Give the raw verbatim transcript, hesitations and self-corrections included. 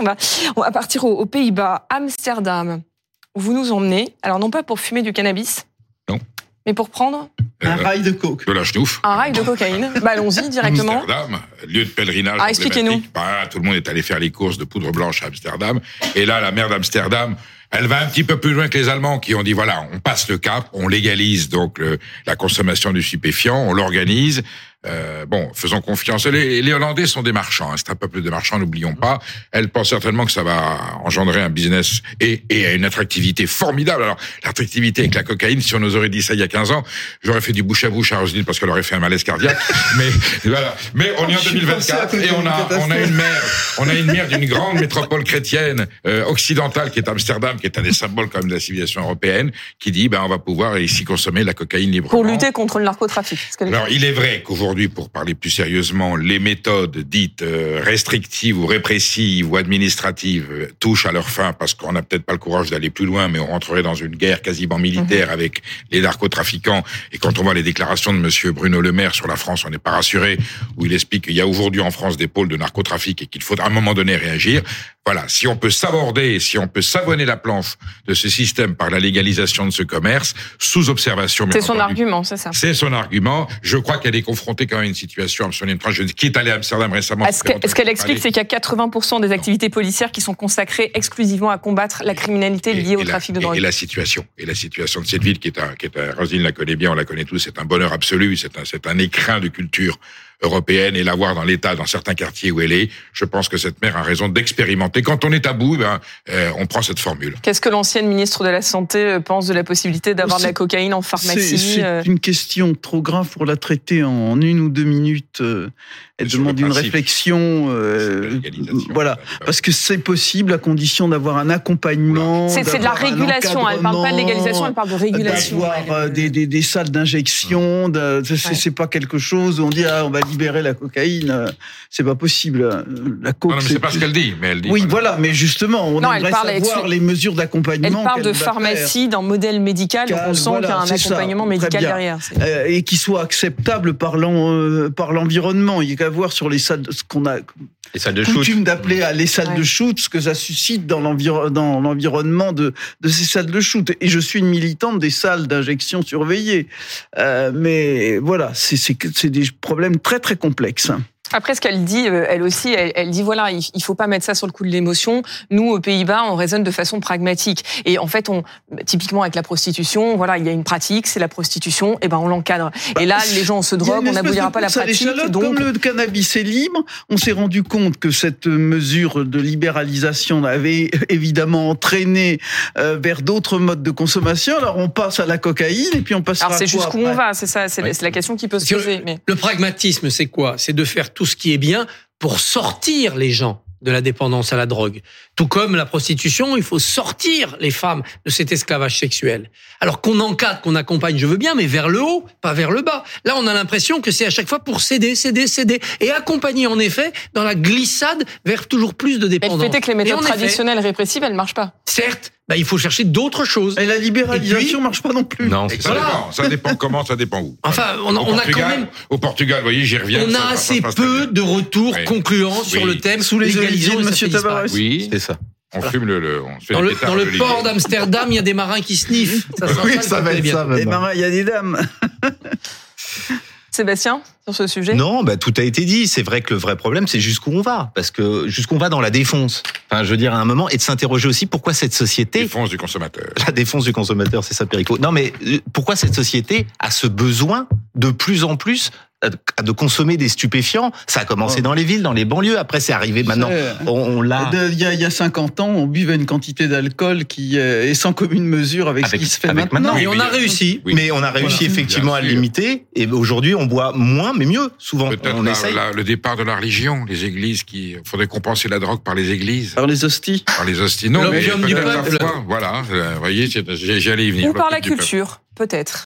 On va, on va partir aux, aux Pays-Bas, Amsterdam, où vous nous emmenez. Alors, non pas pour fumer du cannabis. Non. Mais pour prendre un euh, rail de coke. De la schnouf. Un rail de cocaïne. Bah, allons-y directement. Amsterdam, lieu de pèlerinage. Ah, expliquez-nous. Bah, tout le monde est allé faire les courses de poudre blanche à Amsterdam. Et là, la maire d'Amsterdam, elle va un petit peu plus loin que les Allemands qui ont dit, voilà, on passe le cap, on légalise donc le, la consommation du stupéfiant, on l'organise. Euh, bon, faisons confiance. Les, les Hollandais sont des marchands, hein, c'est un peuple de marchands, n'oublions pas. Elle pense certainement que ça va engendrer un business et, et une attractivité formidable. Alors, l'attractivité avec la cocaïne, si on nous aurait dit ça il y a quinze ans, j'aurais fait du bouche à bouche à Roselyne parce qu'elle aurait fait un malaise cardiaque. mais voilà. Mais on est en deux mille vingt-quatre et on a, on a une maire, on a une maire d'une grande métropole chrétienne euh, occidentale qui est Amsterdam, qui est un des symboles quand même de la civilisation européenne, qui dit, ben on va pouvoir ici consommer la cocaïne librement. Pour lutter contre le narcotrafic. Alors, il est vrai qu'aujourd'hui, pour parler plus sérieusement, les méthodes dites restrictives ou répressives ou administratives touchent à leur fin parce qu'on n'a peut-être pas le courage d'aller plus loin, mais on rentrerait dans une guerre quasiment militaire mmh. avec les narcotrafiquants. Et quand on voit les déclarations de monsieur Bruno Le Maire sur la France, on n'est pas rassuré, où il explique qu'il y a aujourd'hui en France des pôles de narcotrafic et qu'il faut à un moment donné réagir. Voilà, si on peut s'aborder, si on peut savonner la planche de ce système par la légalisation de ce commerce, sous observation... C'est son entendu, argument, c'est ça. C'est son argument. Je crois qu'elle est confrontée quand même à une situation absolument étrange. Qui est allé à Amsterdam récemment... Est-ce, que, est-ce qu'elle explique, c'est qu'il y a quatre-vingts pour cent des activités policières qui sont consacrées exclusivement à combattre la criminalité liée et, au et trafic la, de drogue. Et la situation, et la situation de cette ville qui est un... Qui est un Roselyne la connaît bien, on la connaît tous, c'est un bonheur absolu, c'est un, c'est un écrin de culture européenne, et la voir dans l'état, dans certains quartiers où elle est, je pense que cette maire a raison d'expérimenter. Quand on est à bout, ben, euh, on prend cette formule. Qu'est-ce que l'ancienne ministre de la Santé pense de la possibilité d'avoir c'est, de la cocaïne en pharmacie? C'est, c'est une question trop grave pour la traiter en une ou deux minutes. Euh, elle demande une réflexion. Euh, voilà, parce que c'est possible à condition d'avoir un accompagnement. C'est, c'est de la régulation. Elle ne parle pas de légalisation, elle parle de régulation. D'avoir ouais. des, des, des salles d'injection. De, c'est, ouais. c'est pas quelque chose où on dit ah, on va libérer la cocaïne. C'est pas possible. La coke, non, non, mais c'est, c'est pas ce qu'elle dit. Mais elle dit oui, voilà. Mais justement, on non, aimerait savoir ex- les mesures d'accompagnement. Elle parle de pharmacie dans modèle médical. Donc on sent voilà, qu'il y a un accompagnement ça, médical derrière. C'est... Euh, et qui soit acceptable par, l'en, euh, par l'environnement. Il y a qu'à voir sur les salles, ce qu'on a les salles de coutume shoot. d'appeler à les salles ouais. de shoot, ce que ça suscite dans, l'enviro- dans l'environnement de, de ces salles de shoot. Et je suis une militante des salles d'injection surveillées. Euh, mais voilà, c'est, c'est, c'est des problèmes très très complexes. Après, ce qu'elle dit, elle aussi, elle, elle dit voilà, il faut pas mettre ça sur le coup de l'émotion. Nous, aux Pays-Bas, on raisonne de façon pragmatique. Et en fait, on, typiquement avec la prostitution, voilà, il y a une pratique, c'est la prostitution, et ben on l'encadre. Bah, et là, les gens se droguent, on n'abolira pas la pratique. Donc, comme le cannabis est libre, on s'est rendu compte que cette mesure de libéralisation avait évidemment entraîné euh, vers d'autres modes de consommation. Alors, on passe à la cocaïne et puis on passe. Alors, c'est jusqu'où on va, c'est ça, c'est, oui. c'est la question qui peut se poser. Mais... Le pragmatisme, c'est quoi? C'est de faire tout ce qui est bien pour sortir les gens de la dépendance à la drogue. Tout comme la prostitution, il faut sortir les femmes de cet esclavage sexuel. Alors qu'on encadre, qu'on accompagne, je veux bien, mais vers le haut, pas vers le bas. Là, on a l'impression que c'est à chaque fois pour céder, céder, céder, et accompagner en effet dans la glissade vers toujours plus de dépendance. Mais le fait est que les méthodes traditionnelles effet, répressives, elles marchent pas. Certes, bah, il faut chercher d'autres choses. Et la libéralisation et puis, marche pas non plus. Non, ça voilà. dépend. Ça dépend comment, ça dépend où. Enfin, on, on a quand même. Au Portugal, vous voyez, j'y reviens. On a ça, assez ça, ça, peu de retours oui. concluants oui. sur le thème sous les oliviers de Monsieur Tabarès. Oui, c'est ça. On voilà. fume le, le on fait dans le, dans le port d'Amsterdam, il y a des marins qui sniffent. Ça oui, ça va être ça. Des marins, il y a des dames. Sébastien, sur ce sujet? Non, bah, tout a été dit. C'est vrai que le vrai problème, c'est jusqu'où on va. Parce que jusqu'où on va dans la défonce. Enfin, je veux dire, à un moment, et de s'interroger aussi pourquoi cette société... Défonce du consommateur. La défonce du consommateur, c'est ça, Perico. Non, mais pourquoi cette société a ce besoin de plus en plus de consommer des stupéfiants? Ça a commencé oh. dans les villes, dans les banlieues. Après, c'est arrivé maintenant. On, on l'a. Il y a, il y a cinquante ans, on buvait une quantité d'alcool qui est sans commune mesure avec, avec ce qui se fait maintenant. maintenant. Et on a réussi. Oui. Mais on a réussi voilà. effectivement à le limiter. Et aujourd'hui, on boit moins, mais mieux, souvent. Peut-être on la, essaye. La, le départ de la religion, les églises qui... Il faudrait compenser la drogue par les églises. Par les hosties. Par les hosties. Non, L'homme mais du peut-être peuple. la foi. Voilà. Vous voyez, j'allais y venir. Ou par la culture. Peut-être.